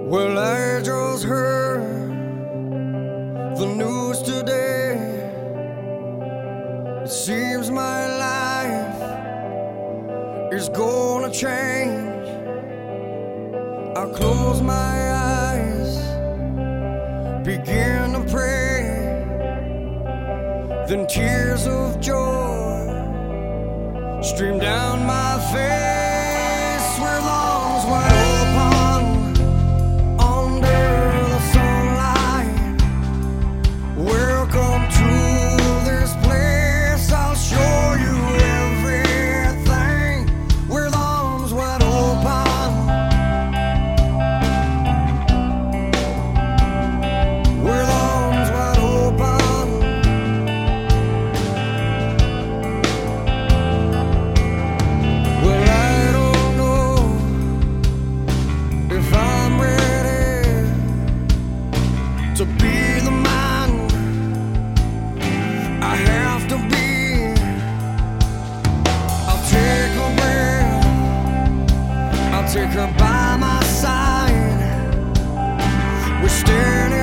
Well, I just heard the news today. It seems my life is gonna change. I close my eyes, begin to pray, then tears of joy stream down my face with arms wide open under the sunlight. Welcome to this place, I'll show you everything with arms wide open. With arms wide open. Well, I don't know if I'm ready to be the man I have to be. I'll take a breath, I'll take her by my side. We're standing